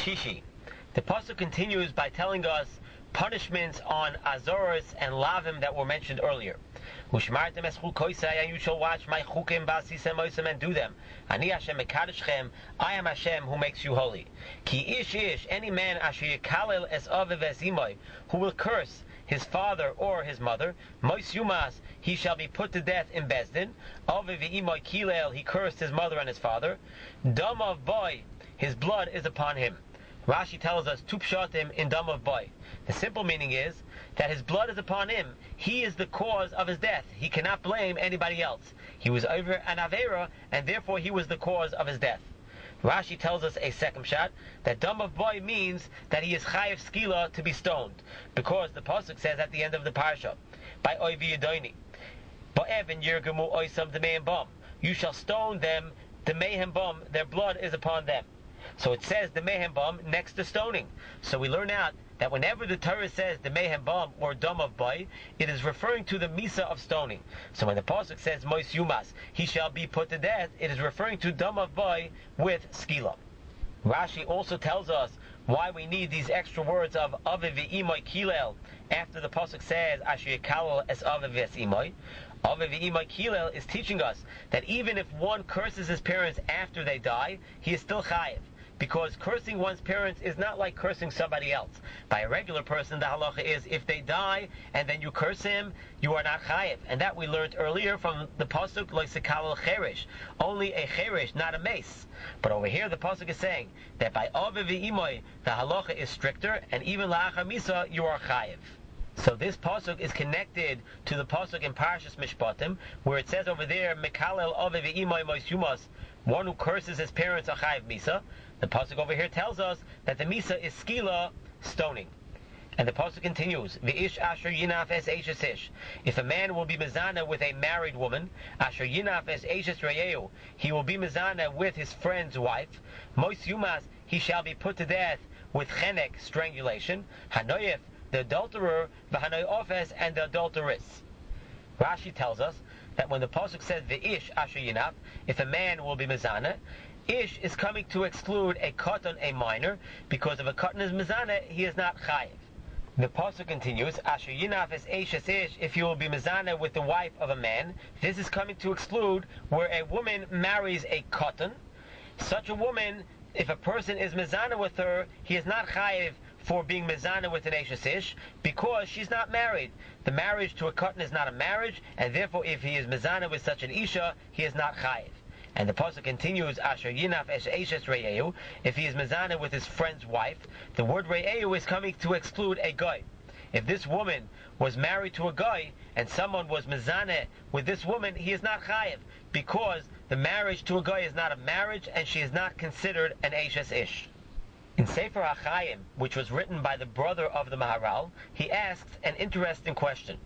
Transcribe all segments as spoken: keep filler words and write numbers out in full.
Shishi. The pasuk continues by telling us punishments on Azoros and Lavim that were mentioned earlier. Ushmartem eschu koisai, and you shall watch my chukim ba'asisem oisem and do them. Ani Hashem mekadeshchem, I am Hashem who makes you holy. Ki ish ish, any man asher yikalel es aviv es imoy, who will curse his father or his mother, mois yumas, he shall be put to death in Bezdin. Aviv imoy kilel, he cursed his mother and his father. Dam of boy, his blood is upon him. Rashi tells us, tu pshatim in dam of boy. The simple meaning is that his blood is upon him. He is the cause of his death. He cannot blame anybody else. He was over an avera, and therefore he was the cause of his death. Rashi tells us a second shot that dam of boy means that he is chayiv skila, to be stoned, because the pasuk says at the end of the parsha, by oivi yadoni, ba'evin yirgamu oisam demeim bam, you shall stone them demeim bam, their blood is upon them. So it says the mehem bam next to stoning. So we learn out that whenever the Torah says the mehem bam or dam of boy, it is referring to the misa of stoning. So when the pasuk says mois yumas, he shall be put to death, it is referring to dam of boy with skila. Rashi also tells us why we need these extra words of aviv v'imoy kilel after the pasuk says asher yikalel es aviv v'imoy. Aviv v'imoy kilel is teaching us that even if one curses his parents after they die, he is still chayiv. Because cursing one's parents is not like cursing somebody else. By a regular person, the halacha is if they die and then you curse him, you are not chayiv. And that we learned earlier from the pasuk lo sekal cherish, only a cherish, not a mace. But over here the pasuk is saying that by aviv v'imoy the halacha is stricter, and even la'achar misa you are chayiv. So this pasuk is connected to the pasuk in Parashas Mishpatim, where it says over there, Mekalel aviv v'imoy mois yumas, one who curses his parents a chayiv misa. The pasuk over here tells us that the misa is skila, stoning. And the pasuk continues, V'ish asher yinaf es eishes ish. If a man will be mezana with a married woman, asher yinaf es eishes reyeu, he will be mezana with his friend's wife. Mois yumas, he shall be put to death with chenek, strangulation. Hanoyef, the adulterer, v'hanoy ofes, and the adulteress. Rashi tells us that when the pasuk says V'ish asher yinaf, if a man will be mezana, ish is coming to exclude a katan, a minor, because if a katan is mezana, he is not chayiv. The pasuk continues, asher yinaf es eishes ish, if you will be mezana with the wife of a man, this is coming to exclude where a woman marries a katan. Such a woman, if a person is mezana with her, he is not chayiv for being mezana with an eishes ish, because she's not married. The marriage to a katan is not a marriage, and therefore if he is mezana with such an isha, he is not chayiv. And the pasuk continues, asher yinaf es eishes reyeu, if he is mezana with his friend's wife, the word reyeu is coming to exclude a guy. If this woman was married to a guy, and someone was mezana with this woman, he is not chayiv, because the marriage to a guy is not a marriage, and she is not considered an eishes ish. In Sefer HaChaim, which was written by the brother of the Maharal, he asks an interesting question.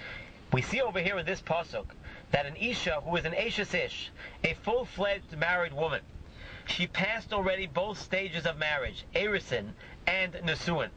We see over here in this pasuk that an isha who is an eishes ish, a full-fledged married woman, she passed already both stages of marriage, erisin and nesuin.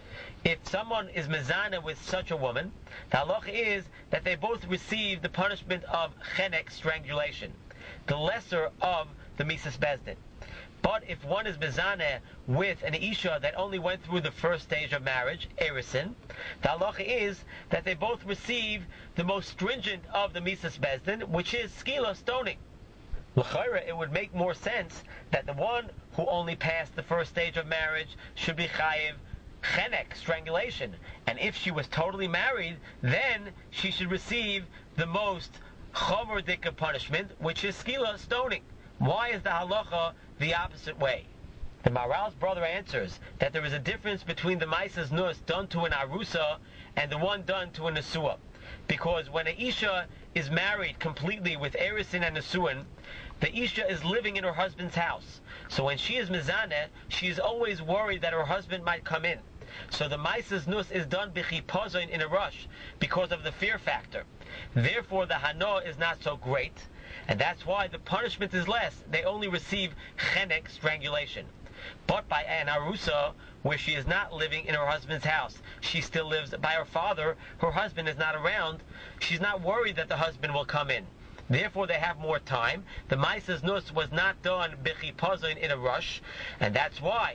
If someone is mezana with such a woman, the halacha is that they both receive the punishment of chenek, strangulation, the lesser of the misas bezdin. But if one is mezana with an isha that only went through the first stage of marriage, erisin, the halacha is that they both receive the most stringent of the misas bezdin, which is skila, stoning. L'chayra, it would make more sense that the one who only passed the first stage of marriage should be chayiv chenek, strangulation, and if she was totally married, then she should receive the most chomer dika punishment, which is skila, stoning. Why is the halacha the opposite way? The Maharal's brother answers that there is a difference between the maisas nus done to an arusa and the one done to a nesua. Because when an isha is married completely with erisin and nesuin, the isha is living in her husband's house. So when she is mezaneh, she is always worried that her husband might come in. So the maisas nus is done b'chipazon, in a rush, because of the fear factor. Therefore the hano is not so great, and that's why the punishment is less. They only receive chenek, strangulation. But by an arusa, where she is not living in her husband's house, she still lives by her father, her husband is not around, she's not worried that the husband will come in. Therefore they have more time. The maisas nus was not done b'chipazon, in a rush, and that's why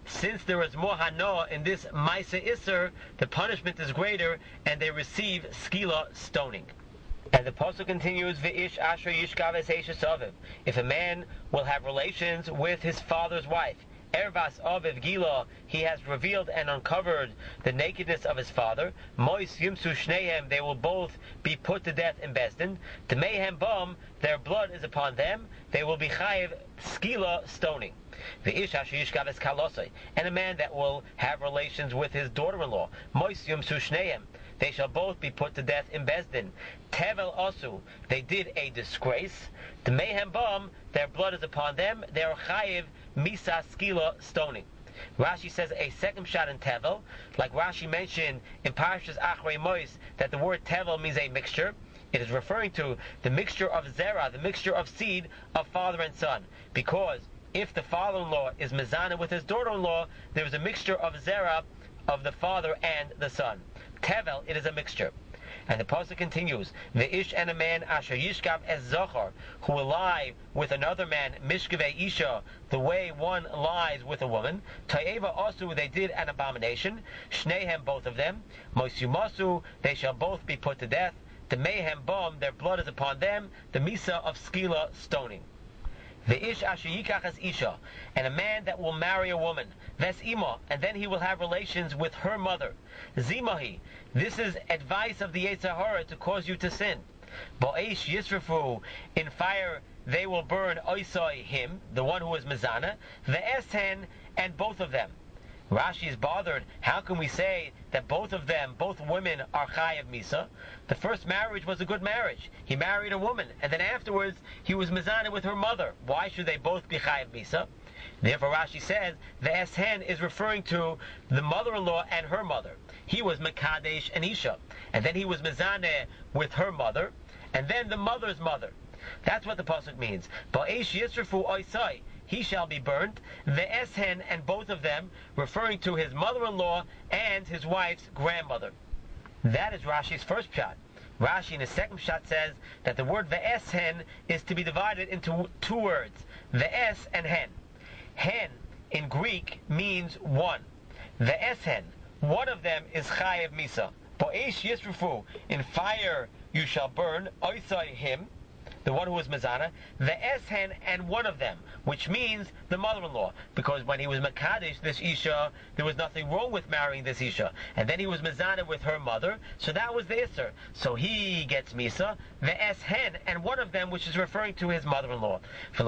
since there is more hana in this Maisa Isser, the punishment is greater, and they receive skila, stoning. And the pasuk continues, V'ish asher yishkav es eishes aviv. If a man will have relations with his father's wife, Ervas aviv gila, he has revealed and uncovered the nakedness of his father. Mois yimsu shnehem, they will both be put to death in Besdin. Tmehem bum, their blood is upon them. They will be chayiv skila, stoning. The ish asher yishkav es kalosai, and a man that will have relations with his daughter-in-law. Mois yimsu shnehem, they shall both be put to death in Besdin. Tevel asu, they did a disgrace. Tmehem bum, their blood is upon them. They are chayiv misa skila, stoning. Rashi says a second shot in Tevel, like Rashi mentioned in Parashas Achrei Mois, that the word Tevel means a mixture. It is referring to the mixture of zera, the mixture of seed of father and son. Because if the father-in-law is mezana with his daughter-in-law, there is a mixture of zera of the father and the son. Tevel, it is a mixture. And the pasuk continues, the ish and a man asher yishkav es zochar, who will lie with another man, mishkavei isha, the way one lies with a woman. Ta'eva asu, they did an abomination. Shnehem, both of them. Mosumasu, they shall both be put to death. The mayhem bum, their blood is upon them. The misa of skila, stoning. The ish asher yikach es isha, and a man that will marry a woman, ves ima, and then he will have relations with her mother. Zimahi, this is advice of the Yetzer Hara to cause you to sin. Bo'esh yisrafu, in fire they will burn oisai, him, the one who is mezana, the eshen, and both of them. Rashi is bothered. How can we say that both of them, both women, are chayav misa? The first marriage was a good marriage. He married a woman, and then afterwards he was mezana with her mother. Why should they both be chayav misa? Therefore Rashi says the eshen is referring to the mother-in-law and her mother. He was mekadesh and isha, and then he was mezana with her mother, and then the mother's mother. That's what the pasuk means. Ba'esh yisrafu oisai, he shall be burnt. The eshen, and both of them, referring to his mother-in-law and his wife's grandmother. That is Rashi's first shot. Rashi in his second shot says that the word ve'eshen is to be divided into two words, ve'es and hen. Hen in Greek means one. Ve'eshen, one of them is chayev misa. Bo'esh yisrufu, in fire you shall burn, oisai, him, the one who was mezana, the eshen, and one of them, which means the mother-in-law, because when he was mekadesh this isha, there was nothing wrong with marrying this isha, and then he was mezana with her mother, so that was the isser. So he gets misa, the eshen, and one of them, which is referring to his mother-in-law.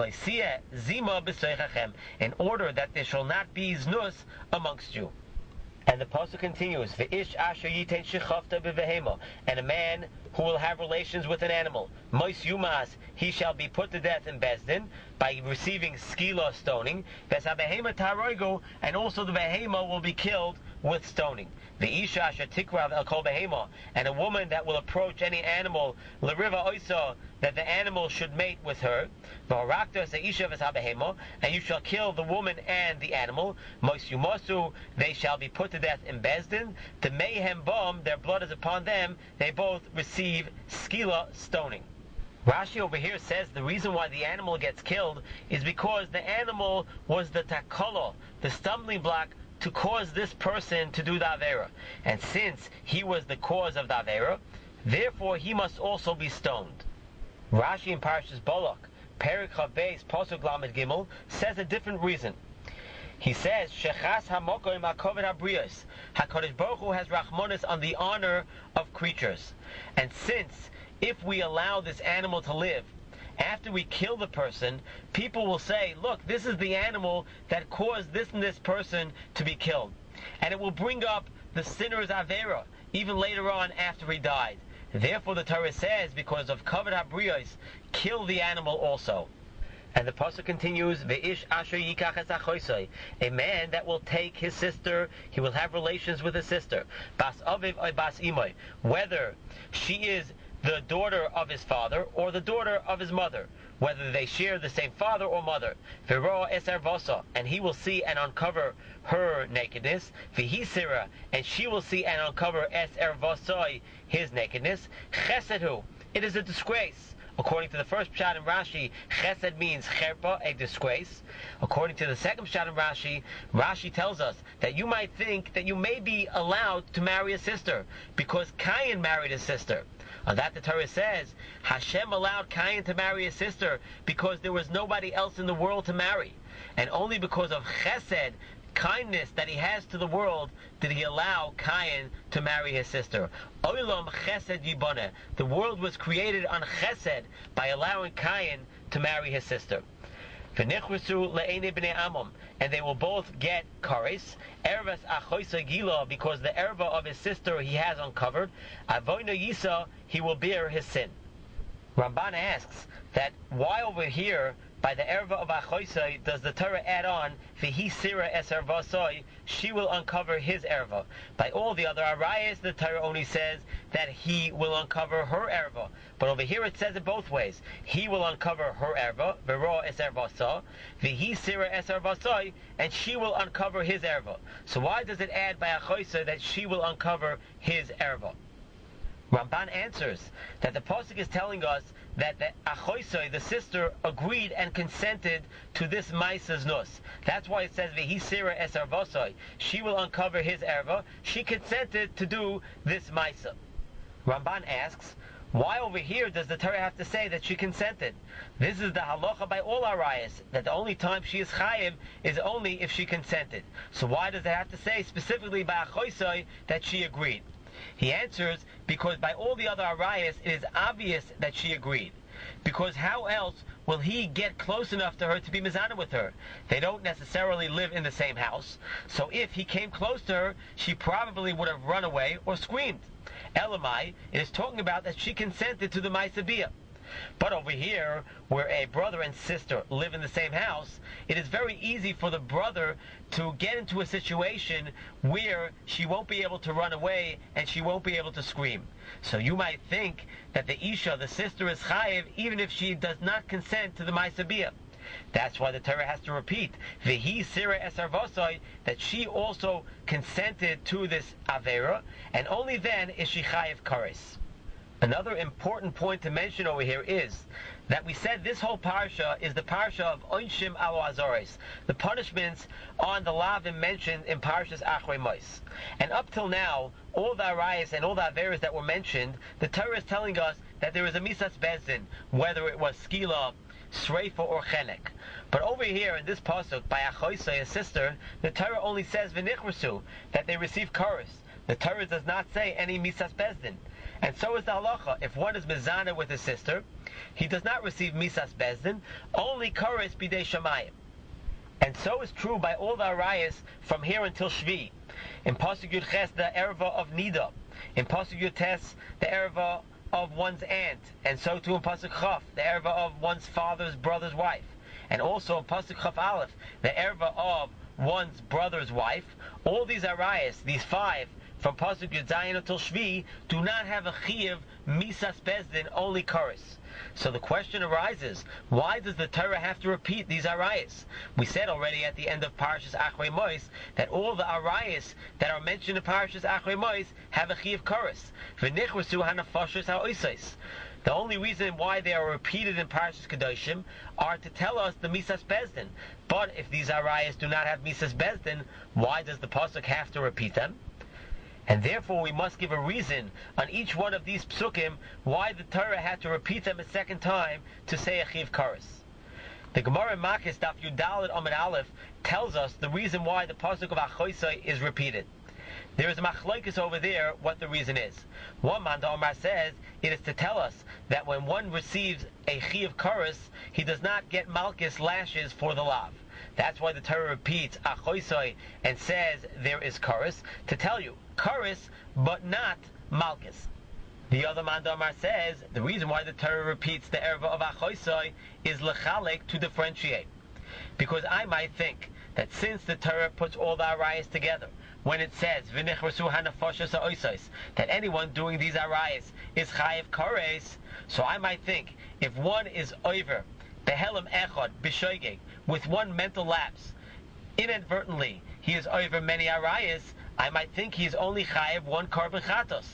Zima b'soichachem, in order that there shall not be znus amongst you. And the pasuk continues, V'ish asher yitein shechafta b'vehema, and a man who will have relations with an animal, mois yumas, he shall be put to death in Besdin by receiving skila, stoning. Vesabehema taroigo, and also the behema will be killed with stoning. The isha asher tikrav el kol behema, and a woman that will approach any animal, l'riva oisa, that the animal should mate with her. V'harakta seisha v'sabehema, and you shall kill the woman and the animal. Mois yumasu, they shall be put to death in Besdin. The mayhem bum, their blood is upon them. They both receive skila, stoning. Rashi over here says the reason why the animal gets killed is because the animal was the takala, the stumbling block to cause this person to do the Avera. And since he was the cause of the Avera, therefore he must also be stoned. Rashi in Parashas Balak, Perek Chav Beis, Pasuk Lamed Gimel, says a different reason. He says, Shechas hamokoim hakoved habriyos, HaKadosh Baruch Hu has rachmanis on the honor of creatures. And since, if we allow this animal to live, after we kill the person, people will say, look, this is the animal that caused this and this person to be killed. And it will bring up the sinner's Avera, even later on after he died. Therefore the Torah says, because of Kavod HaBriyos, kill the animal also. And the pasuk continues, Ve'ish asher yikach es achoisai, a man that will take his sister, he will have relations with his sister, bas aviv or bas imay, whether she is the daughter of his father or the daughter of his mother, whether they share the same father or mother. V'roa es ervasa, and he will see and uncover her nakedness. V'hisira, and she will see and uncover es ervasai, his nakedness. Chesedhu, it is a disgrace. According to the first pshat in Rashi, chesed means cherpa, a disgrace. According to the second pshat in Rashi, Rashi tells us that you might think that you may be allowed to marry a sister because Cain married his sister. On that the Torah says, Hashem allowed Cain to marry his sister because there was nobody else in the world to marry. And only because of chesed, kindness that he has to the world, did he allow Cain to marry his sister. Olam chesed yiboneh. The world was created on chesed by allowing Cain to marry his sister. V'nichrusu le'enei b'nei amon, and they will both get kares. Ervas achoisa gila, because the erva of his sister he has uncovered. Avoino yisa, he will bear his sin. Ramban asks that why over here by the erva of achoisai does the Torah add on v'hi sira es ervasoi, she will uncover his erva. By all the other arayas, the Torah only says that he will uncover her erva. But over here it says it both ways. He will uncover her erva, v'ro es ervasa, v'hi sira es ervasoi, and she will uncover his erva. So why does it add by achoisai that she will uncover his erva? Ramban answers that the pasuk is telling us that the achoisai, the sister, agreed and consented to this ma'asa's nus. That's why it says v'hi sira es ervasai. She will uncover his erva. She consented to do this ma'asa. Ramban asks, why over here does the Torah have to say that she consented? This is the halacha by all arayas, that the only time she is chayiv is only if she consented. So why does it have to say specifically by achoisai that she agreed? He answers, because by all the other arayas it is obvious that she agreed. Because how else will he get close enough to her to be mizana with her? They don't necessarily live in the same house. So if he came close to her, she probably would have run away or screamed. Elamai, it is talking about that she consented to the ma'aseh. But over here, where a brother and sister live in the same house, it is very easy for the brother to get into a situation where she won't be able to run away and she won't be able to scream. So you might think that the Isha, the sister, is chayiv even if she does not consent to the ma'aseh. That's why the Torah has to repeat, v'hi sira es ervasai, that she also consented to this avera, and only then is she chayiv kares. Another important point to mention over here is that we said this whole parsha is the parsha of Onshim Alo Azores, the punishments on the Lavim mentioned in Parshas Achrei Mos. And up till now, all the arayas and all the averas that were mentioned, the Torah is telling us that there is a misas bezdin, whether it was skila, sreifa, or chenek. But over here in this pasuk by Achoisai, a sister, the Torah only says v'nichrasu, that they receive chorus. The Torah does not say any misas bezdin. And so is the halacha. If one is mezana with his sister, he does not receive misas bezdin, only kares bidei shamayim. And so is true by all the arayas from here until Shvi. In Pasuk Yud Ches, the erva of Nida. In Pasuk Yud Tes, the erva of one's aunt. And so too in Pasuk Chaf, the erva of one's father's brother's wife. And also in Pasuk Chaf Aleph, the erva of one's brother's wife. All these arayas, these five, from Pasuk Yud Zayin until Shvi, do not have a chiyuv misas bezdin, only kares. So the question arises, why does the Torah have to repeat these arayas? We said already at the end of Parshas Achrei Mos that all the arayas that are mentioned in Parshas Achrei Mos have a chiyuv kares. V'nichrasu hanafashos ha'oisais. The only reason why they are repeated in Parshas Kedoshim are to tell us the misas bezdin. But if these arayas do not have misas bezdin, why does the pasuk have to repeat them? And therefore we must give a reason on each one of these psukim why the Torah had to repeat them a second time to say a chiv kares. The Gemara in Makis Daf Yudalid Amud Aleph tells us the reason why the pasuk of Achoisai is repeated. There is a machlokes over there what the reason is. One man, the Omar, says it is to tell us that when one receives a chiv kares, he does not get malchus lashes for the lav. That's why the Torah repeats Achoisai and says there is kares, to tell you kares, but not malchus. The other Mandamar says the reason why the Torah repeats the erva of Achoisai is lechalek, to differentiate. Because I might think that since the Torah puts all the arayas together, when it says v'nichrasu hanafashos ha'oisais, that anyone doing these arayas is chayiv kares, so I might think if one is over behelim echad b'shoigeg, with one mental lapse, inadvertently he is over many arayas, I might think he is only chayiv one korban chatos.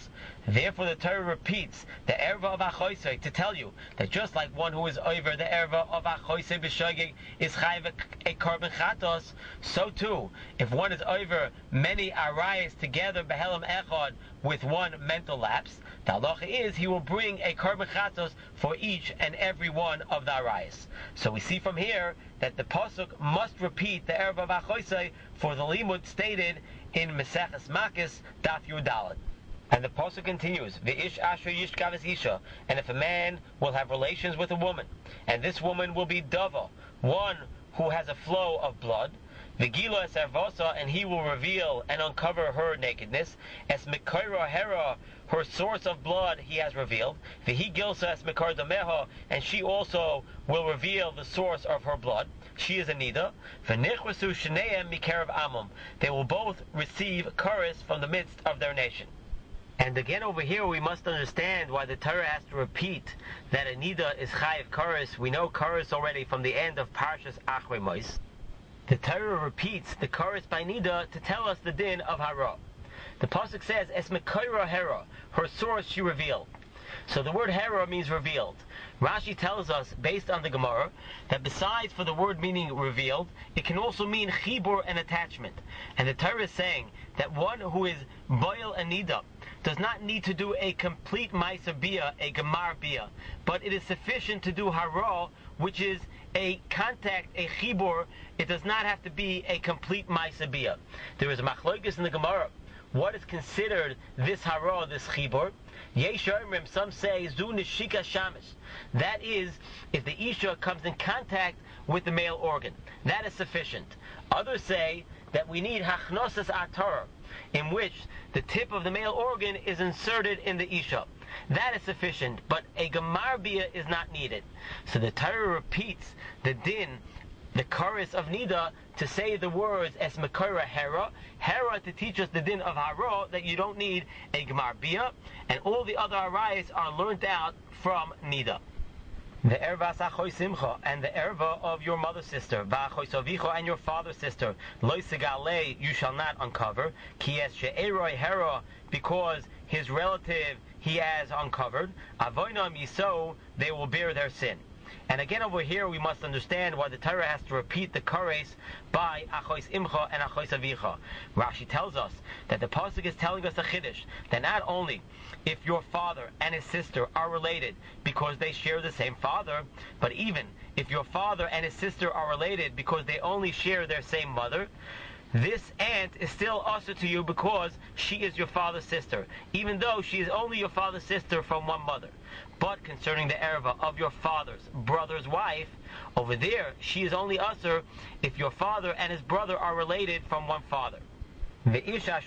Therefore the Torah repeats the erva of achoisei to tell you that just like one who is over the erva of achoisei b'shogeg is chayiv a korban chatos, so too, if one is over many arayos together behelam echad with one mental lapse, the halacha is he will bring a korban chatos for each and every one of the arayos. So we see from here that the pasuk must repeat the erva of achoisei for the limud stated in Maseches Makis Daf Yud Daled. And the pasuk continues, V'ish asher yishkav isha, and if a man will have relations with a woman, and this woman will be dava, one who has a flow of blood, V'gila es ervosa, and he will reveal and uncover her nakedness, es mikoira hera, her source of blood he has revealed, V'hi gilsa es mikar dameha, and she also will reveal the source of her blood. She is a nida. V'nichvasu shneim mikarev amam, they will both receive chorus from the midst of their nation. And again over here we must understand why the Torah has to repeat that a nida is chayiv chorus. We know chorus already from the end of Parshas Achrei Mos. The Torah repeats the chorus by nida to tell us the din of hara. The pasuk says, es mekoira hera, her source she revealed. So the word hera means revealed. Rashi tells us, based on the Gemara, that besides for the word meaning revealed, it can also mean chibur and attachment. And the Torah is saying that one who is boil and nida does not need to do a complete ma'aser bia, a gemar bia, but it is sufficient to do hara, which is a contact, a chibur. It does not have to be a complete ma'aser bia. There is a machlokes in the Gemara. What is considered this hara, this chibur? Yesh omrim, some say zu neshika shamish. That is, if the isha comes in contact with the male organ, that is sufficient. Others say that we need hachnosas atar, in which the tip of the male organ is inserted in the isha. That is sufficient, but a gemar bia is not needed. So the Torah repeats the din, the chorus of nida, to say the words es mekora hera, hera to teach us the din of hara, that you don't need a gemar bia, and all the other arayos are learned out from nida. The erva sachoy simcha, and the erva of your mother's sister, va'achoy sovicho, and your father's sister, loy segale, you shall not uncover, ki es she'eroi hera, because his relative he has uncovered, avoinam yiso, they will bear their sin. And again over here we must understand why the Torah has to repeat the chorus by achois imcha and achois avicha. Rashi tells us that the pasuk is telling us a chiddush, that not only if your father and his sister are related because they share the same father, but even if your father and his sister are related because they only share their same mother, this aunt is still also to you because she is your father's sister, even though she is only your father's sister from one mother. But concerning the erva of your father's brother's wife, over there she is only usher if your father and his brother are related from one father. And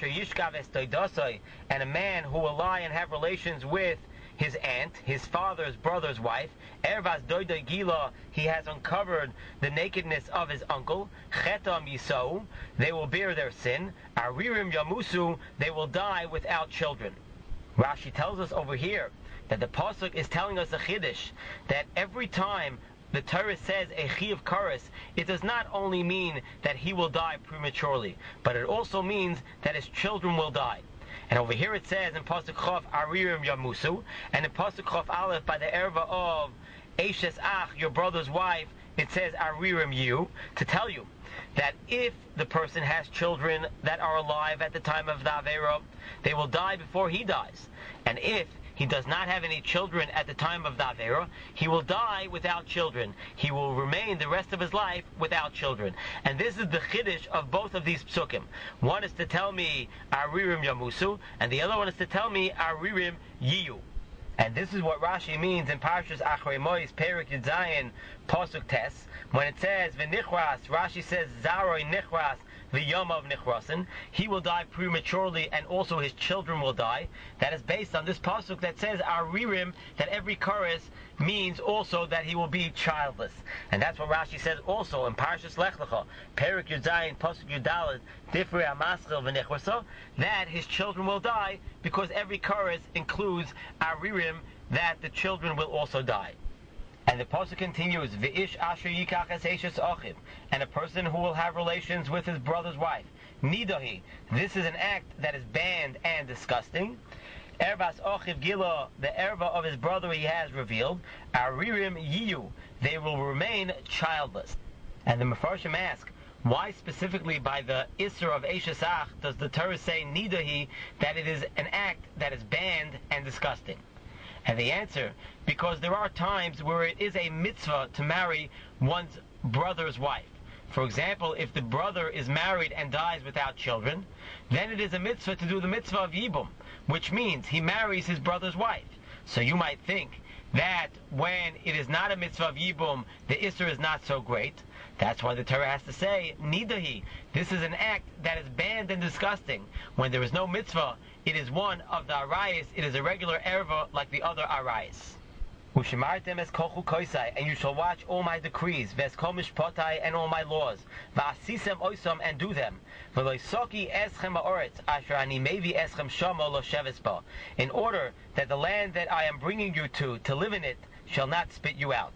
a man who will lie and have relations with his aunt, his father's brother's wife, ervas doida gila, he has uncovered the nakedness of his uncle, chetam yisou, they will bear their sin, aririm yamusu, they will die without children. Rashi tells us over here that the pasuk is telling us a chiddush, that every time the Torah says a chi of kares, it does not only mean that he will die prematurely, but it also means that his children will die. And over here it says in pasuk chof aririm yamusu, and in pasuk chof aleph by the erva of Eshes ach, your brother's wife, it says aririm you, to tell you that if the person has children that are alive at the time of the avera, they will die before he dies. And if he does not have any children at the time of the avera, he will die without children. He will remain the rest of his life without children. And this is the chiddush of both of these psukim. One is to tell me aririm yamusu, and the other one is to tell me aririm yiyu. And this is what Rashi means in Parshas Achrei Mos, Perik Yud Zayin, Pasuk Tes, when it says v'nichras, Rashi says zaroi nichras v'yom of nichrasin, he will die prematurely and also his children will die. That is based on this pasuk that says aririm, that every chorus means also that he will be childless. And that's what Rashi says also in Parshas Lech Lecha, Perik Yud Zayin, Pasuk Yud Daled, Difrei HaMaschil v'nichrasa, that his children will die because every chorus includes aririm, that the children will also die. And the pasuk continues, V'ish asher yikach es eshes achiv, and a person who will have relations with his brother's wife, nidahi, this is an act that is banned and disgusting. Ervas Ochiv Gila, the erva of his brother he has revealed. Aririm Yiyu, they will remain childless. And the Mefarshim ask, why specifically by the Isser of Eishesach does the Torah say Nidahi, that it is an act that is banned and disgusting? And the answer, because there are times where it is a mitzvah to marry one's brother's wife. For example, if the brother is married and dies without children, then it is a mitzvah to do the mitzvah of Yibum, which means he marries his brother's wife. So you might think that when it is not a mitzvah of Yibum, the Isser is not so great. That's why the Torah has to say, Nidahi. This is an act that is banned and disgusting. When there is no mitzvah, it is one of the arayis. It is a regular erva like the other arayis. Ushimartem es kochu koisai, and you shall watch all my decrees, ves kol mishpotai, and all my laws, va'asisem oisam, and do them, v'loisoki eschem ha'oretz, asher ani mevi eschem shama lo sheves ba, in order that the land that I am bringing you to, to live in it, shall not spit you out.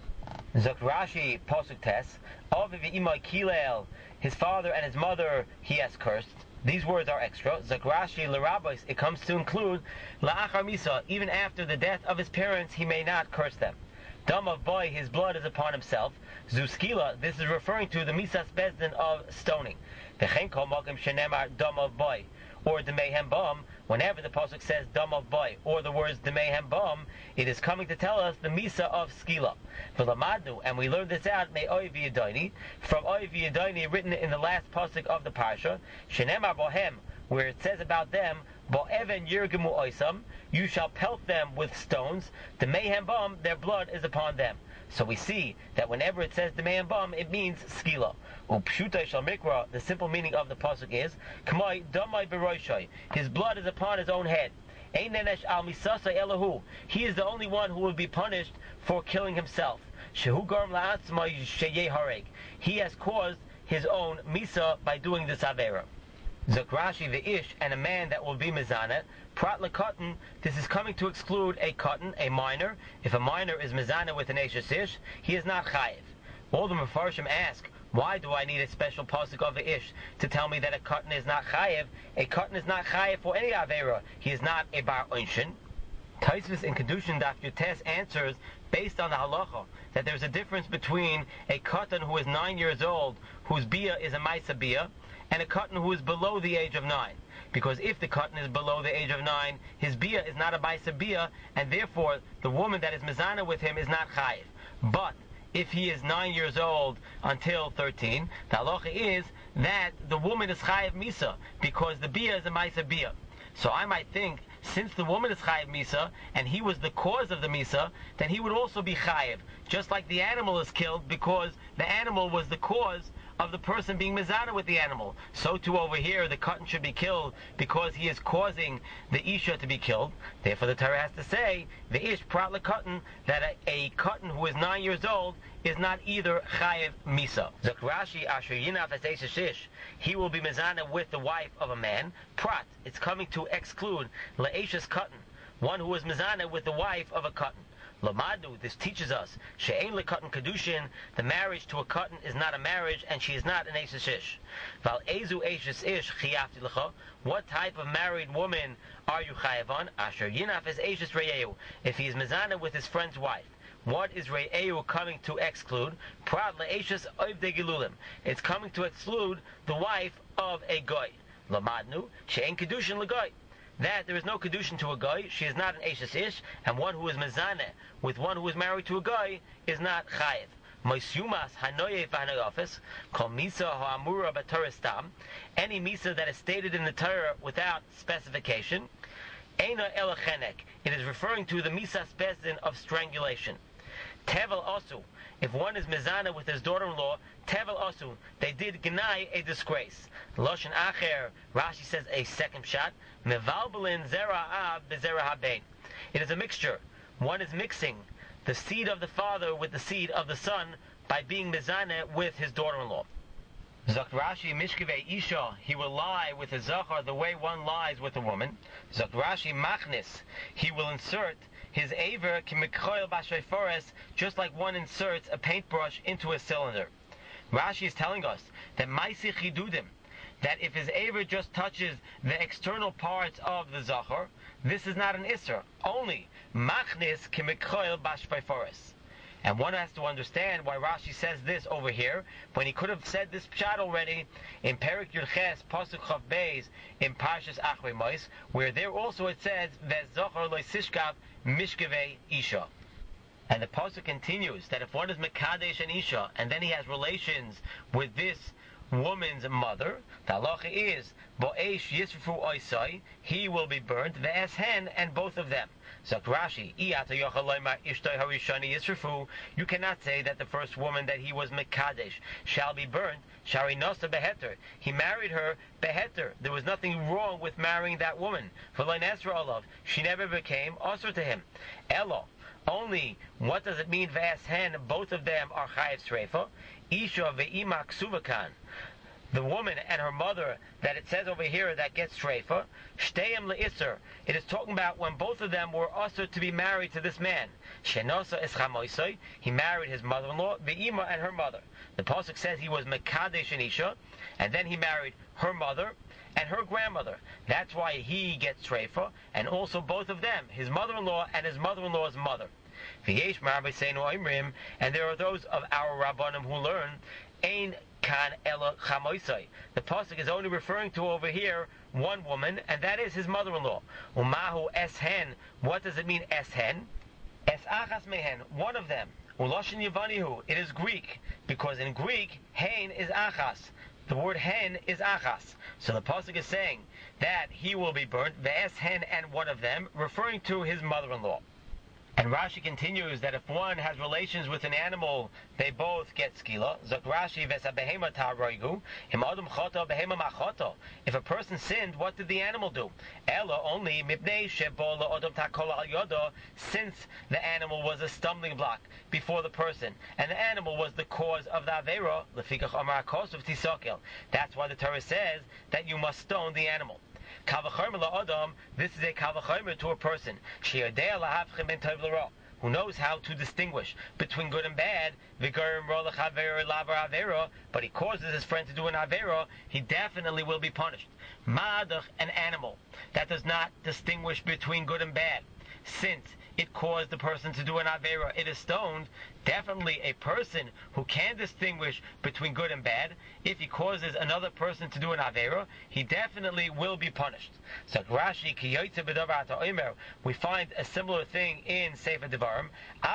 Zok Rashi, Posuk Tes, Aviv v'imai kilel, his father and his mother he has cursed. These words are extra. Zok Rashi l'rabos, it comes to include la'achar misa, even after the death of his parents he may not curse them. Dam of boy, his blood is upon himself. Zuskila, this is referring to the misas bezdin of stoning. V'chein kol makom shenemar dam of boy, or demehem bam, whenever the pasuk says dam of boy, or the words demehem bam, it is coming to tell us the misa of skila. V'lamadnu, and we learned this out, me oy v'yadayni, from oy v'yadayni, written in the last pasuk of the parsha, shenemar bohem, where it says about them, bo'even yirgemu oisam, you shall pelt them with stones, demehem bam, their blood is upon them. So we see that whenever it says demehem bam, it means skila. Upshutai shal mikra, the simple meaning of the pasuk is, K'mai damai b'roishai, his blood is upon his own head. Ein nenesh al misasai elahu, he is the only one who will be punished for killing himself. Shehu garm la'atzmai sheyeh hareg, he has caused his own misa by doing this avera. Zakrashi the ish, and a man that will be mizana, prat lekatan, this is coming to exclude a katan, a minor. If a minor is mizana with an eshes ish, he is not chayiv. All the Mefarshim ask, why do I need a special pasuk of the ish to tell me that a katan is not chayiv? A katan is not chayiv for any avera. He is not a bar unshin. Taisvis in Kedushin Daf Yutes answers based on the halacha that there's a difference between a katan who is nine years old, whose bia is a maisa bia, and a katan who is below the age of nine. Because if the katan is below the age of nine, his bia is not a maisa bia, and therefore the woman that is mizana with him is not chayiv. But if he is nine years old until thirteen, the halacha is that the woman is chayiv misa, because the bia is a maisa bia. So I might think, since the woman is chayiv misa, and he was the cause of the misa, then he would also be chayiv, just like the animal is killed because the animal was the cause of the person being mizana with the animal. So too over here, the katan should be killed because he is causing the isha to be killed. Therefore the Torah has to say, the ish prat lekatan, that a, a katan who is nine years old is not either chayiv misa. Zakrashi asher yinaf es eshes, he will be mizana with the wife of a man. Prat, it's coming to exclude le'eshes katan, one who is mizana with the wife of a katan. Lamadu, this teaches us, she'ein lekatan kedushin, the marriage to a katan is not a marriage, and she is not an eshes ish. Val ezu eshes ish chiyafti lecha, what type of married woman are you chayav on? Asher yinaf es eshes re'eu, if he is mizana with his friend's wife. What is re'eu coming to exclude? Prat le'eshes oivdei gilulim, it's coming to exclude the wife of a goy. Lamadnu, she'ein kedushin legoy, that there is no kedushin to a guy, she is not an eshes ish, and one who is mezaneh with one who is married to a guy is not chayiv. Moisyumas hanoye v'hanoyofis kol misa ha'amura b'torah stam, any misa that is stated in the Torah without specification, eina elachenek, it is referring to the misa bezdin of strangulation. Tevel osu, if one is mezaneh with his daughter-in-law, tevel osu, they did gnai, a disgrace. Loshen acher, Rashi says a second shot, mevalbalin zera av bezera haben. It is a mixture. One is mixing the seed of the father with the seed of the son by being mezaneh with his daughter-in-law. Zok Rashi mishkevei isha, he will lie with his zachar the way one lies with a woman. Zok Rashi machnis, he will insert his aver kimikhoil b'shayfores, just like one inserts a paintbrush into a cylinder. Rashi is telling us that maisi chidudim, that if his Aver just touches the external parts of the Zachar, this is not an Isser. Only Machnis Kimikhoil Bashpaiforis. And one has to understand why Rashi says this over here, when he could have said this pshat already in Perik Yurches, Pasuk Chav Beis, in Parshas Achrei Mos, where there also it says, Ve'zochar lo sishkav mishkevei isha. And the Pasuk continues that if one is Mekadesh and Isha, and then he has relations with this woman's mother, the halacha is, Bo'esh Yisrafu Oisai, he will be burnt, Ve'eshen, and both of them. So Rashi, you cannot say that the first woman that he was Mekadesh shall be burnt. Shari Nosa Beheter. He married her Beheter. There was nothing wrong with marrying that woman. She never became Osir to him. Elo. Only, what does it mean, Ve'eshen? Both of them are Chayev Sreifa. Isha Ve'ima Ksuvakan. The woman and her mother that it says over here that gets Shreifa, Shteyem Le'isr. It is talking about when both of them were usher to be married to this man. Shenosa es Chamoisoi. He married his mother-in-law, Ve'ima and her mother. The Pasuk says he was Mekadesh and Isha, and then he married her mother and her grandmother. That's why he gets Shreifa, and also both of them, his mother-in-law and his mother-in-law's mother. V'yesh Ma'arvei Seinu Oimrim, and there are those of our Rabbanim who learn, Ein Kan Ela Chamoisai. The pasuk is only referring to over here one woman, and that is his mother-in-law. Umahu Eshen. What does it mean, Eshen? Es Achas Mehen. One of them. Uloshin Yavanihu. It is Greek, because in Greek, Hein is Achas. The word Hen is Achas. So the pasuk is saying that he will be burnt, Ve'eshen, and one of them, referring to his mother-in-law. And Rashi continues that if one has relations with an animal, they both get skila. Zok Rashi vesa behema ta'roigu, him adam chota behema machota. If a person sinned, what did the animal do? Ella only mipnei shebo la'odam ta'kol al yodo, since the animal was a stumbling block before the person, and the animal was the cause of the avera. Lefikach amar kosuv tisokel. That's why the Torah says that you must stone the animal. Kavachomer la'odam, this is a kavachomer to a person. She'yodea lahavchem ben tov l'ra, who knows how to distinguish between good and bad. V'gorim ro l'chavera lavar avera, but he causes his friend to do an avera, he definitely will be punished. Ma'adach, an animal that does not distinguish between good and bad, since it caused the person to do an avera, it is stoned. Definitely a person who can distinguish between good and bad, if he causes another person to do an avera, he definitely will be punished. So Rashi, we find a similar thing in Sefer Devarim.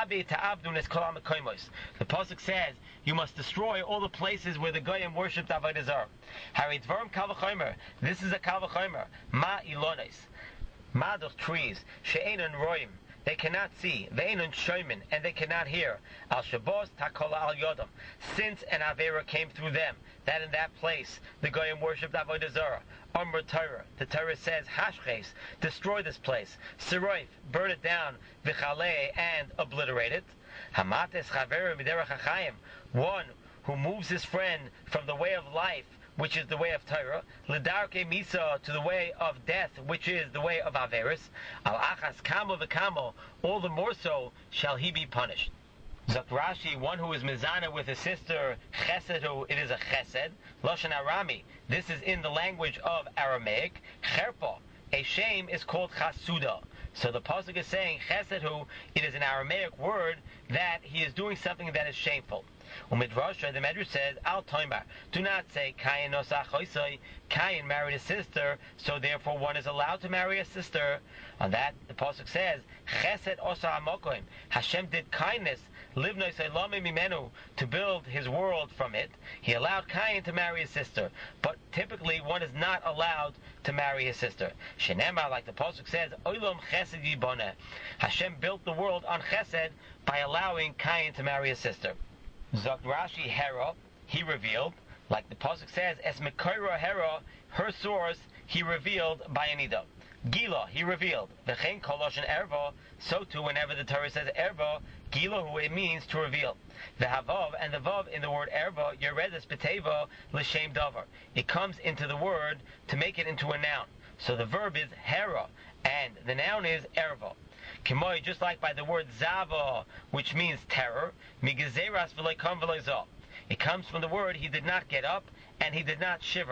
The pasuk says you must destroy all the places where the goyim worshipped avodah zarah. Harei Dvarim kal v'chomer. This is a kal v'chomer. Ma ilonis. Madach trees. She'enon roim. They cannot see, ve'enon shoymin, and they cannot hear. Al Shabbos takola al yodam, since an avera came through them, that in that place the goyim worshipped avodah zarah. Amr Torah, the Torah says hashches, destroy this place. Siroif, burn it down. V'chalei, and obliterate it. Hamates chaverim miderech hachayim, one who moves his friend from the way of life, which is the way of Torah, L'darke Misa, to the way of death, which is the way of Averis, Al Achas Kamo V'Kamo, all the more so shall he be punished. Zok Rashi, one who is Mizana with his sister, Chesed, who it is a Chesed, Loshan Arami, this is in the language of Aramaic, Cherpa, a shame is called Chasuda. So the pasuk is saying, Chesed, who it is an Aramaic word, that he is doing something that is shameful. Umidrasha, the Medrash says, Al Toimar, do not say Kayin nosach choisai. Kayin married a sister, so therefore one is allowed to marry a sister. On that, the pasuk says, Chesed osa amokoim. Hashem did kindness, livnoi seilame mimenu, to build his world from it. He allowed Kayin to marry his sister, but typically one is not allowed to marry his sister. Shenemar, like the pasuk says, Oilom Chesed yiboneh. Hashem built the world on Chesed by allowing Kayin to marry his sister. Zok Rashi Hera, he revealed, like the pasuk says, Es Mekoira Hera, her source, he revealed by Anida. Gila, he revealed. V'chein koloshin erva, so too whenever the Torah says erva, Gila, who it means to reveal. The havav, and the vav in the word erva, yeredes beteva, l'shem davar. It comes into the word to make it into a noun. So the verb is Hera, and the noun is erva. Kimoi, just like by the word zava, which means terror, migezeras v'loikam v'loizah. It comes from the word he did not get up and he did not shiver.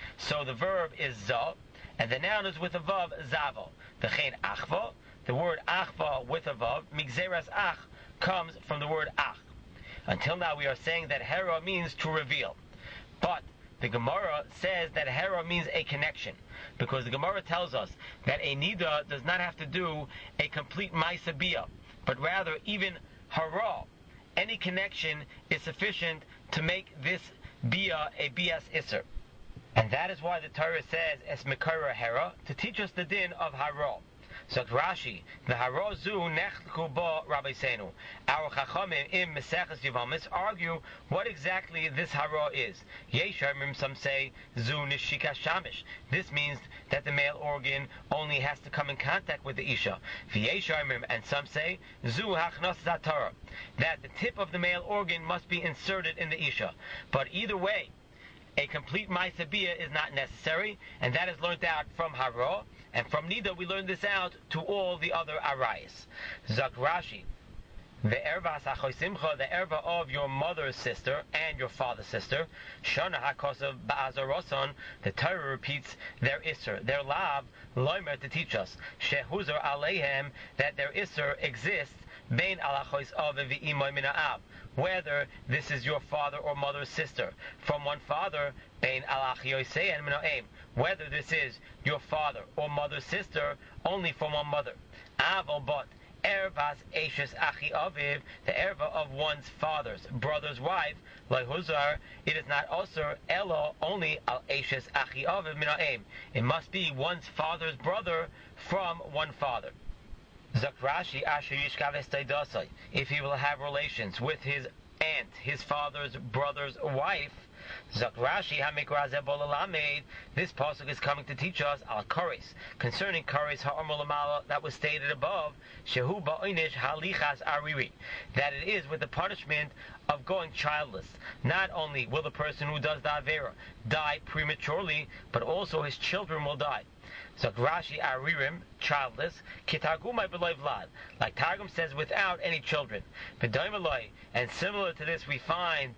So the verb is za, and the noun is with a vav, zavo. V'chein achva, the word achva with a vav, migzeras ach, comes from the word ach. Until now we are saying that hera means to reveal. But the Gemara says that hera means a connection, because the Gemara tells us that a nida does not have to do a complete ma'isa bia, but rather even hara, any connection is sufficient to make this bia a bias isser. And that is why the Torah says es mekara hera, to teach us the din of hara. So Rashi, the hara zu nechliku ba rabbeinu. Our chachamim in Maseches Yevamos argue what exactly this hara is. Yesharmim, some say zu nishika shamish. This means that the male organ only has to come in contact with the isha. V'yesharmim, and some say zu hachnos zatara, that the tip of the male organ must be inserted in the isha. But either way, a complete ma'isa bia is not necessary, and that is learned out from hara. And from nida we learn this out to all the other arayas. Zak Rashi, the erva sachosimcha, the erva of your mother's sister and your father's sister, shana hakosav ba'azaroson, the Torah repeats their isser, their lav, loimer, to teach us, shehuzar aleihem, that their isser exists, bein alachos av v'imoy min ha'av, whether this is your father or mother's sister, from one father, bein alach yosein min ha'em, whether this is your father or mother's sister, only from one mother. Aval, but ervas eshes achi aviv, the erva of one's father's brother's wife, lehuzar, it is not osur elo, only al eshes achi aviv min ha'em. It must be one's father's brother from one father. Zakrashi asher yishkav estaydasai, if he will have relations with his aunt, his father's brother's wife. Zakrashi hamikra zebolalamid, this pasuk is coming to teach us al kares, concerning kares ha'armolamala that was stated above, shehu ba'inish halichas ariri, that it is with the punishment of going childless. Not only will the person who does the avera die prematurely, but also his children will die. So Rashi aririm, childless, kitargumai b'loy vlad, like Targum says, without any children. B'doimaloi, and similar to this we find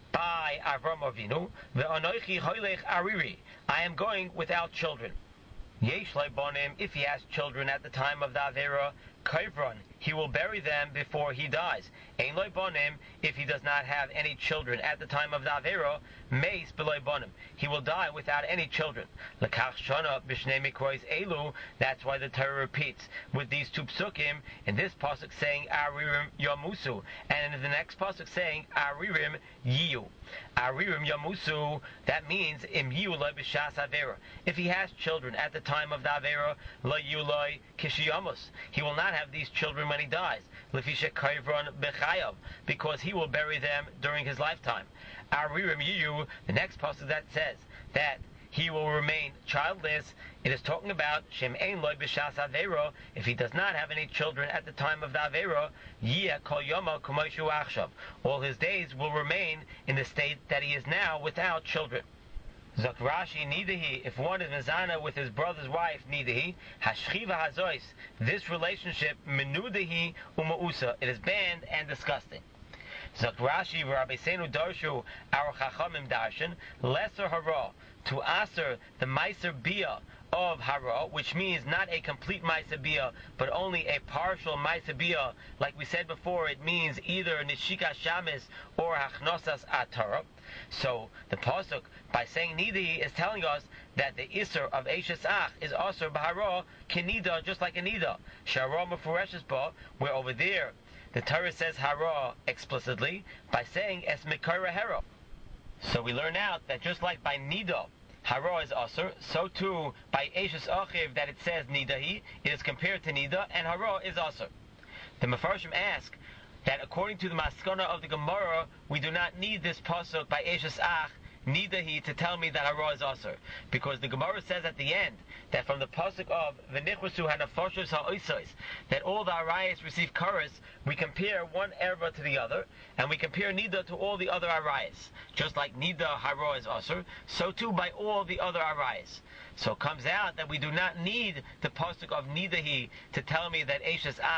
by Avram Avinu, ve'anoichi hoylech ariri, I am going without children. Yesh bonim, if he has children at the time of the avera, kaivron, he will bury them before he dies. Ein loy bonim, if he does not have any children at the time of the avera, meis beloy bonim, he will die without any children. Lekach shana b'shnei mikrois elu, that's why the Torah repeats with these two psukim, in this pasuk saying aririm yamusu, and in the next pasuk saying aririm yiyu. Aririm yamusu, that means im yiyu loy b'shas avera. If he has children at the time of the avera, lo yiyu loy kishiyamus, he will not have these children when he dies, lefisha kaivron bechayav, because he will bury them during his lifetime. Aririm yiyu, the next pasuk that says that he will remain childless, it is talking about shem ein loy b'shas avera, if he does not have any children at the time of the avera, yeh kol yoma k'moshu achshav, all his days will remain in the state that he is now without children. Zakrashi nidahi, if one is mezana with his brother's wife, nidahi, hashchiva hazois, this relationship, menudahi umausa, it is banned and disgusting. Zakrashi v'Rabbeinu darshu, our chachamim darshan, lesser hara, to aser the meiser bia of hara, which means not a complete meiser bia, but only a partial meiser bia. Like we said before, it means either nishika shamis or hachnosas atara. So the pasuk, by saying nida, is telling us that the iser of eshes ach is aser b'hara kenida, just like a nida. Shara mefureshes ba, where over there the Torah says hara explicitly by saying es mikara hera. So we learn out that just like by nida hara is aser, so too by eshes achiv that it says nidahi, it is compared to nida, and hara is aser. The Mefarshim ask that according to the maskana of the Gemara, we do not need this pasuk by eshes ach nidahi to tell me that hara is aser, because the Gemara says at the end that from the pasuk of v'nichrusu hanafoshos ha'osos, that all the arayas receive karas, we compare one erva to the other, and we compare nida to all the other arayas. Just like nida hara is aser, so too by all the other arayas. So it comes out that we do not need the pasuk of nidahi to tell me that eshes ach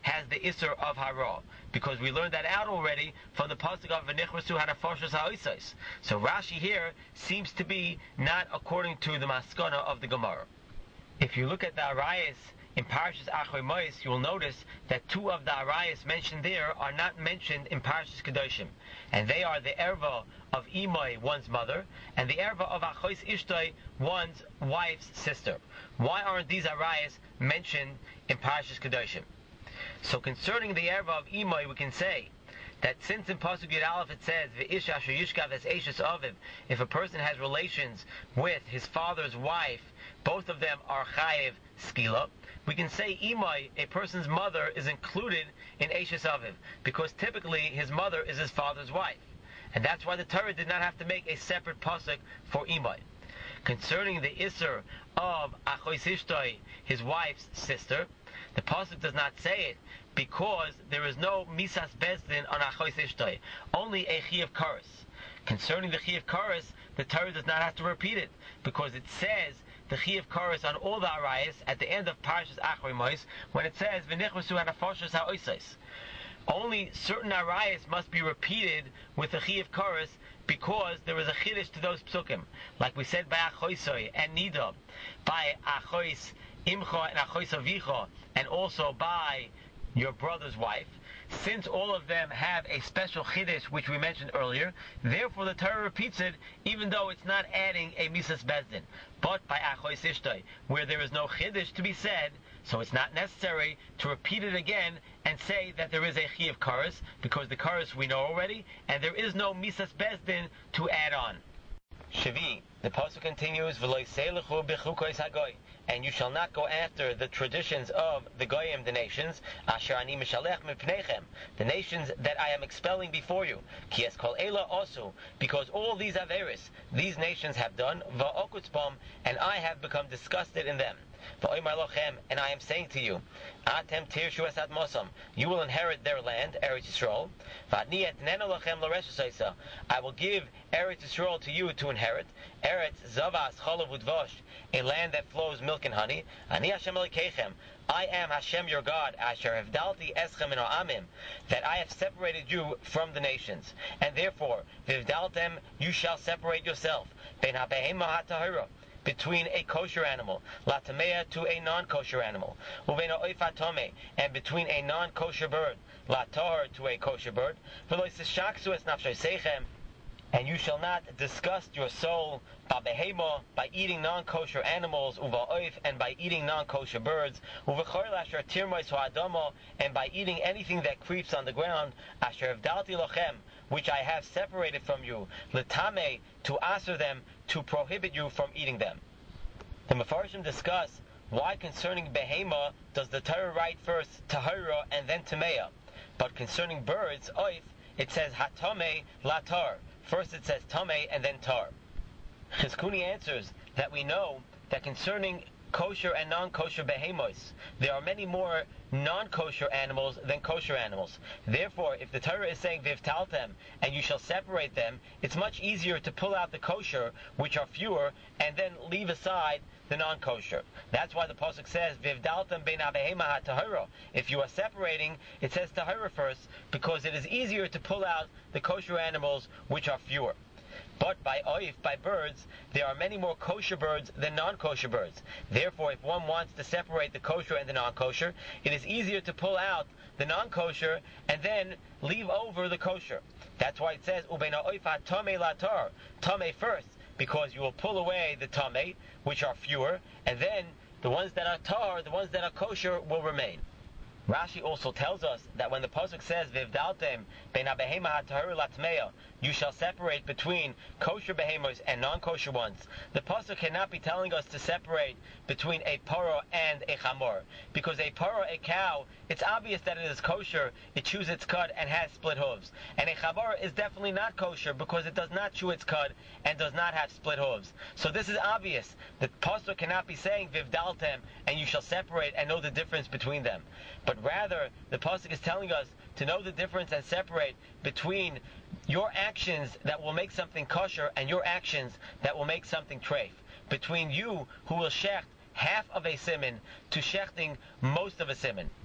has the Isser of Hara, because we learned that out already from the pasuk of V'nichrasu hanafashos ha'osos. So Rashi here seems to be not according to the maskana of the Gemara. If you look at the Arayas in Parashas Achrei Mos, you will notice that two of the Arayas mentioned there are not mentioned in Parashas Kedoshim, and they are the erva of Imai, one's mother, and the erva of Achois Ishtoi, one's wife's sister. Why aren't these Arayas mentioned in Parashas Kedoshim? So concerning the erva of Imai, we can say that since in Pasuk Yud Aleph it says V'ish asher yishkav es eishes aviv, if a person has relations with his father's wife, both of them are chayev skila, we can say Imai, a person's mother, is included in eishes aviv, because typically his mother is his father's wife. And that's why the Torah did not have to make a separate pasuk for Imai. Concerning the Isser of Achois Ishtoi, his wife's sister, the pasuk does not say it because there is no Misas Bezdin on Achois Ishtoi, only a Chiyuv Kares. Concerning the Chiyuv Kares, the Torah does not have to repeat it, because it says the Chiyuv Kares on all the Arayas at the end of Parashas Achrei Mos, when it says V'nichrasu hanafashos ha'osos. Only certain Arayas must be repeated with the Chiyuv Kares, because there is a chiddush to those psukim, like we said by Achoisoi and Nida, by Achois Imcha and Achois Avicha, and also by your brother's wife. Since all of them have a special chiddush which we mentioned earlier, therefore the Torah repeats it, even though it's not adding a Misas Bezdin. But by Achois Ishtoi, where there is no chiddush to be said, so it's not necessary to repeat it again and say that there is a Chiyuv Kares, because the Kares we know already, and there is no Misas Bezdin to add on. Shavi, the pasuk continues, V'lo yiselechu b'chukos hagoy, and you shall not go after the traditions of the goyim, the nations, asher ani mishalech mipneichem, the nations that I am expelling before you, ki es kol ela osu, because all these averis, these nations have done, va'okutzbom, and I have become disgusted in them. V'oymar lochem, and I am saying to you, atem tirshu es admosam, you will inherit their land, Eretz Yisrael. V'ani etnenu lochem l'reshes, I will give Eretz Yisrael to you to inherit. Eretz zavas cholav udvosh, a land that flows milk and honey. Ani Hashem Elokeichem, I am Hashem your God, asher hevdalti eschem min ha'amim, that I have separated you from the nations, and therefore v'hevdaltem, you shall separate yourself, ben ha'behema ha'tahira, between a kosher animal, la tamea, to a non-kosher animal, uvein ha'oif tome, and between a non-kosher bird, la tahor, to a kosher bird, v'lo yisishaksu es nafshoseichem, and you shall not disgust your soul by by eating non-kosher animals, uva'oif, and by eating non-kosher birds, uv'chor asher tirmois ha'adamo, and by eating anything that creeps on the ground, asher avdalti lochem, which I have separated from you, l'tameh, to answer them, to prohibit you from eating them. The Mefarshim discuss why concerning behema does the Torah write first tahira and then tameya, but concerning birds, oif, it says hatame latar. First it says tameh and then tar. Chizkuni answers that we know that concerning kosher and non-kosher behemos, there are many more non-kosher animals than kosher animals. Therefore, if the Torah is saying vivtaltem, and you shall separate them, it's much easier to pull out the kosher, which are fewer, and then leave aside the non-kosher. That's why the pasuk says vivdaltem bein habehema ha-tahira. If you are separating, it says tahira first, because it is easier to pull out the kosher animals, which are fewer. But by oif, by birds, there are many more kosher birds than non-kosher birds. Therefore, if one wants to separate the kosher and the non-kosher, it is easier to pull out the non-kosher and then leave over the kosher. That's why it says ubein ha'oif ha-tameh latar, tameh first, because you will pull away the tameh, which are fewer, and then the ones that are tar, the ones that are kosher, will remain. Rashi also tells us that when the pasuk says vivdaltem bein habehema ha-tahira latmeya, you shall separate between kosher behemos and non-kosher ones, the pasuk cannot be telling us to separate between a paro and a chamor, because a paro, a cow, it's obvious that it is kosher, it chews its cud and has split hooves, and a chamor is definitely not kosher because it does not chew its cud and does not have split hooves. So this is obvious. The pasuk cannot be saying vivdaltem and you shall separate and know the difference between them, but rather the pasuk is telling us to know the difference and separate between your actions that will make something kosher and your actions that will make something treif. Between you who will shecht half of a siman to shechting most of a siman.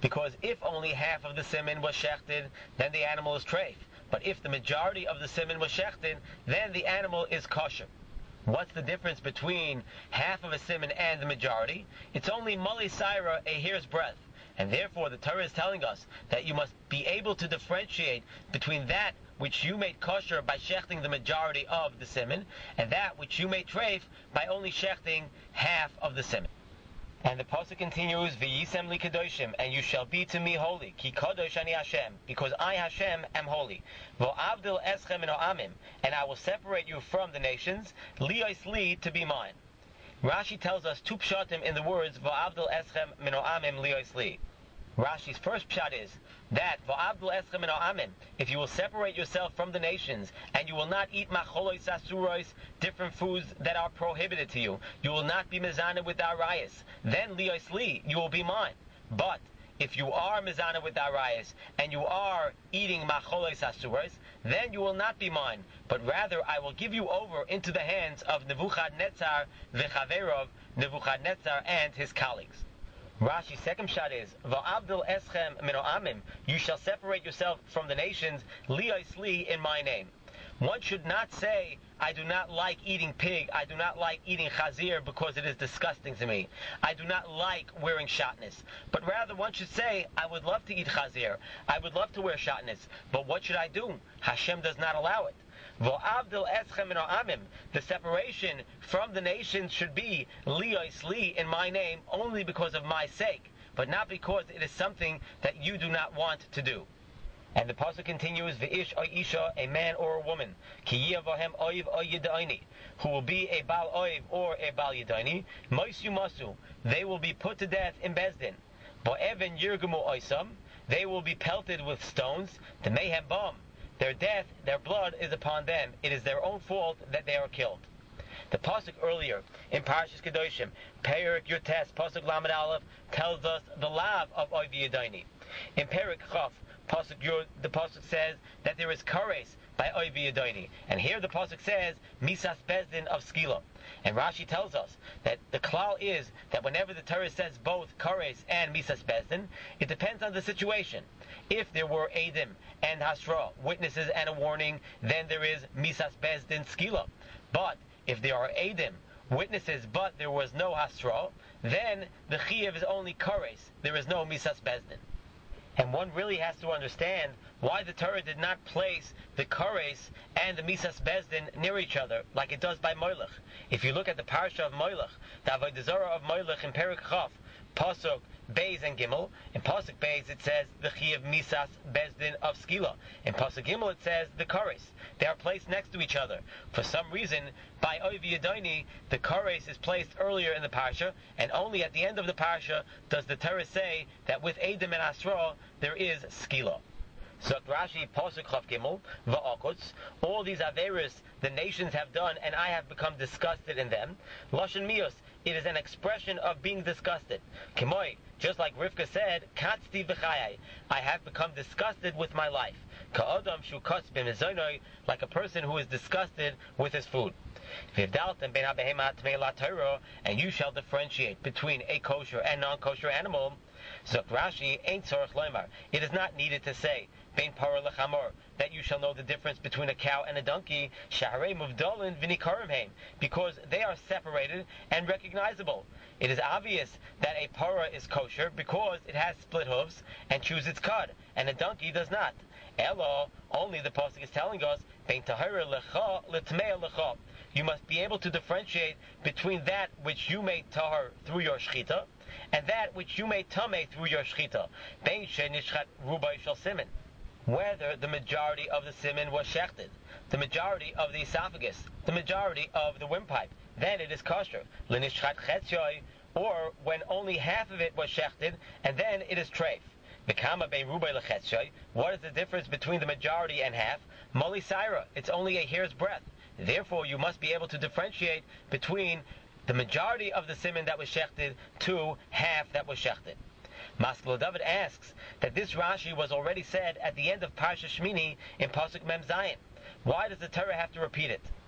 Because if only half of the siman was shechted, then the animal is treif. But if the majority of the siman was shechted, then the animal is kosher. What's the difference between half of a siman and the majority? It's only mali saira, a hair's breadth. And therefore the Torah is telling us that you must be able to differentiate between that which you made kosher by shechting the majority of the siman, and that which you made treif by only shechting half of the siman. And the pasuk continues, V'yisem li kadoshim, and you shall be to me holy, ki kadosh ani Hashem, because I Hashem am holy. V'avdil eschem min ha'amim, and I will separate you from the nations, lios li, to be mine. Rashi tells us two pshatim in the words, V'avdil eschem min ha'amim lios li. Rashi's first pshat is that V'avdil eschem min ha'amim, if you will separate yourself from the nations and you will not eat macholois asuros, different foods that are prohibited to you, you will not be mizana with arayas, then lios li, you will be mine. But if you are mizana with arayas and you are eating macholois asuros, then you will not be mine, but rather I will give you over into the hands of Nebuchadnezzar v'chaverov, Nebuchadnezzar and his colleagues. Rashi's second shot is, Va'abdil eschem min ha'amim, you shall separate yourself from the nations, lios li, in my name. One should not say, I do not like eating pig, I do not like eating chazir because it is disgusting to me. I do not like wearing shatnez. But rather one should say, I would love to eat chazir, I would love to wear shatnez, but what should I do? Hashem does not allow it. V'avdil eschem min ha'amim, the separation from the nations should be lios li, in my name, only because of my sake, but not because it is something that you do not want to do. And the pasuk continues, V'ish or isha, a man or a woman, ki yavahem oiv or yedayni, who will be a bal oiv or a bal yedayni, moisu masu, they will be put to death in Bezdin. Bo'even yirgumu oisam, they will be pelted with stones, the mayhem bomb. Their death, their blood is upon them. It is their own fault that they are killed. The pasuk earlier in Parashas Kedoshim, Perik Yutes, pasuk Lamed Aleph, tells us the lav of Oiv Yedayni. In Perik Chaf, pasuk Yud, the pasuk says that there is kares by Oiv Yedayni, and here the pasuk says Misas Bezdin of Skila. And Rashi tells us that the klal is that whenever the Torah says both kares and Misas Bezdin, it depends on the situation. If there were Eidim and Hasra, witnesses and a warning, then there is Misas Bezdin Skila. But if there are Eidim, witnesses, but there was no Hasra, then the Chiyuv is only kares, there is no Misas Bezdin. And one really has to understand why the Torah did not place the kares and the Misas Bezdin near each other like it does by Moilech. If you look at the parasha of Moilech, the Avodah Zarah of Moilech in Perik Chaf, pasuk Beis and Gimel. In pasuk Beis it says the Chiyuv Misas Bezdin of Skila. In pasuk Gimel it says the kares. They are placed next to each other. For some reason, by Oiv Yedayni, the kares is placed earlier in the parasha, and only at the end of the parasha does the Torah say that with Eidim and Asra there is Skila. So Rashi, pasuk Chav Gimel, va'akots, all these averis the nations have done, and I have become disgusted in them. Lashon mios, it is an expression of being disgusted. Kimoi, just like Rivka said, katzti v'chayai, I have become disgusted with my life. Ka'adam shu katz b'mezonoi, like a person who is disgusted with his food. V'ivdaltem ben ha'behema t'mei la Torah, and you shall differentiate between a kosher and non-kosher animal. Zok Rashi, ain't tzorach loymar, it is not needed to say, bein parah lechamor, that you shall know the difference between a cow and a donkey, shaharei muvdalin v'nikarim heim, because they are separated and recognizable. It is obvious that a parah is kosher because it has split hooves and chews its cud, and a donkey does not. Elo, only the pasuk is telling us, bein tahara lecha l'tmei lecha. You must be able to differentiate between that which you made tahar through your shchita, and that which you made tameh through your shchita. Bein she'nishchat rubai shel simen, whether the majority of the simen was shechted, the majority of the esophagus, the majority of the windpipe, then it is kosher. L'nishchat chetzyoy, or when only half of it was shechted, and then it is treif. V'kama bein rubai lechetzyoy, what is the difference between the majority and half? Moli saira, it's only a hair's breadth. Therefore, you must be able to differentiate between the majority of the siman that was shechted to half that was shechted. Maskelo David asks that this Rashi was already said at the end of Parsha Shmini in Pasuk Mem Zayin. Why does the Torah have to repeat it?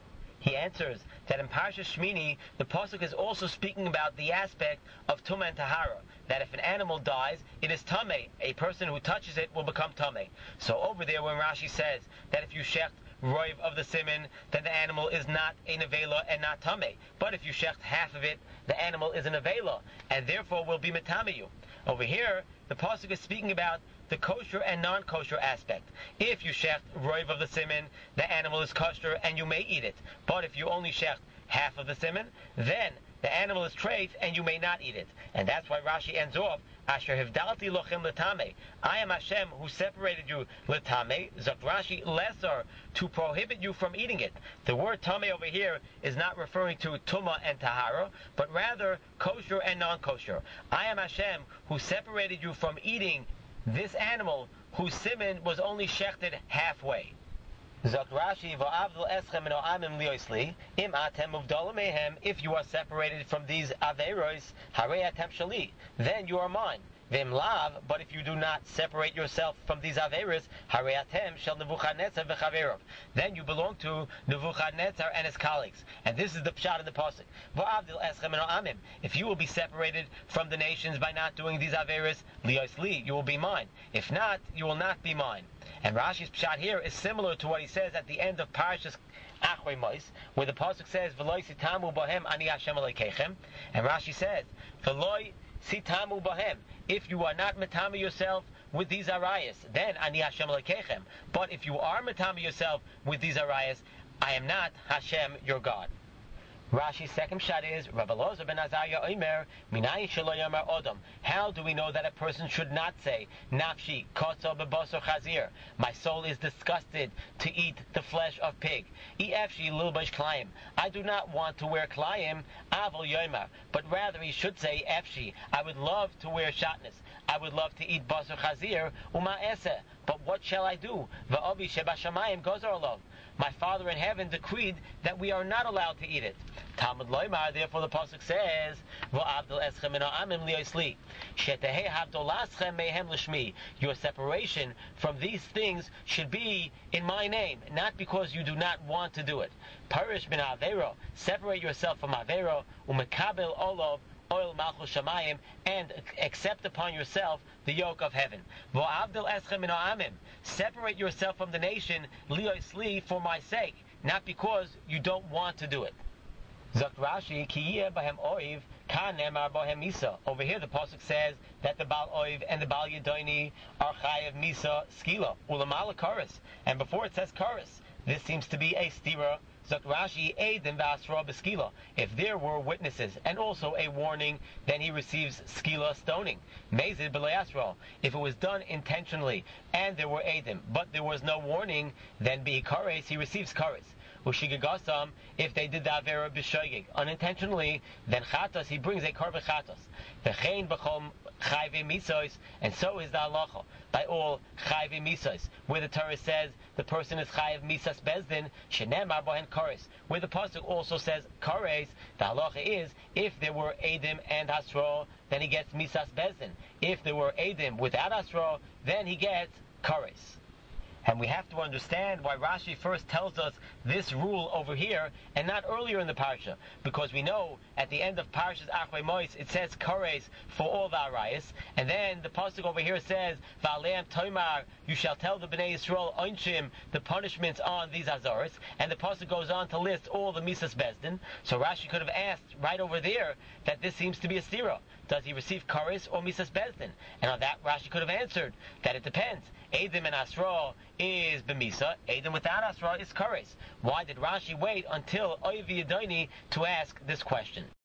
He answers that in Parshas Shmini, the pasuk is also speaking about the aspect of Tumah and Tahara, that if an animal dies, it is Tameh. A person who touches it will become Tameh. So over there when Rashi says that if you shecht roiv of the siman, then the animal is not a nevela and not Tameh. But if you shecht half of it, the animal is a nevela, and therefore will be metameyu. Over here, the pasuk is speaking about the kosher and non-kosher aspect. If you shecht roiv of the siman, the animal is kosher and you may eat it. But if you only shecht half of the siman, then the animal is treif and you may not eat it. And that's why Rashi ends off, Asher hivdalti lochem letame. I am Hashem who separated you letame. Zok Rashi lesser, to prohibit you from eating it. The word tame over here is not referring to tuma and tahara, but rather kosher and non-kosher. I am Hashem who separated you from eating this animal whose siman was only shechted halfway. Zok Rashi, v'avdol eschem eno amim liosli, im atem uvdala mehem, if you are separated from these averos, harei atem shali, then you are mine. V'im lav, but if you do not separate yourself from these averos, harei atem shel Nebuchadnezzar v'chaverov, then you belong to Nebuchadnezzar and his colleagues. And this is the pshat in the pasuk. V'avdol eschem eno amim, if you will be separated from the nations by not doing these averos, liosli, you will be mine. If not, you will not be mine. And Rashi's pshat here is similar to what he says at the end of Parashas Achrei Mos, where the pasuk says, "V'loi sitamu bahem ani Hashem Elokeichem," and Rashi says, "V'loi sitamu bahem." If you are not metami yourself with these arayas, then ani Hashem Elokeichem. But if you are metami yourself with these arayas, I am not Hashem your God. Rashi's second shot is, Rav Elazar ben Azariah Omer, Minayin shelo yomer odom. How do we know that a person should not say, Nafshi kotzo bebasar chazir? My soul is disgusted to eat the flesh of pig. Efshi lilbash klayim. I do not want to wear klayim, avol yomer. But rather he should say, Efshi, I would love to wear shatnez. I would love to eat basar chazir, uma eseh. But what shall I do? Va'avi shebashamayim gozar olav. My Father in heaven decreed that we are not allowed to eat it. Talmud Loimar, therefore the pasuk says, "V'avdol eschem eno amim liosli, shetehei havdolaschem mehem l'shmi." Your separation from these things should be in my name, not because you do not want to do it. Parish min avero, separate yourself from avero, umekabel olov, oil malchus shamayim, and accept upon yourself the yoke of heaven. V'avdol eschem eno amim, separate yourself from the nation, liosli, for my sake, not because you don't want to do it. Zok Rashi, Kiyeh bahem oiv, kan nemar bahem misa. Over here the pasuk says that the Baal Oiv and the Baal Yedoni are chayav misa skila, ulamala karis. And before it says karis, this seems to be a stira. Zok Rashi, eidim v'asra b'skila. If there were witnesses and also a warning, then he receives skila, stoning. Mezid b'le'asra. If it was done intentionally and there were eidim, but there was no warning, then be kares, he receives kares. Ushigagasam, if they did the avera b'shoigig unintentionally, then chatos, he brings a karva chatos. V'chein b'chom chayve misos, and so is the halacha by all chayve misos, where the Torah says the person is chayav misas bezdin, shenemar bohen kares. Where the pasuk also says kares, the halacha is if there were edim and hasra, then he gets misas bezdin. If there were edim without hasra, then he gets kares. And we have to understand why Rashi first tells us this rule over here and not earlier in the parsha. Because we know at the end of Parshas Achrei Mos it says kares for all the arayas, and then the pasuk over here says Va'aleim Tomar, you shall tell the Bnei Yisrael onshim, the punishments on these azaros, and the pasuk goes on to list all the misas bezdin. So Rashi could have asked right over there that this seems to be a stira. Does he receive kares or misas bezdin? And on that Rashi could have answered that it depends. Edim and Asra is b'misa. Edim without Asra is kares. Why did Rashi wait until Oiv Yedoni to ask this question?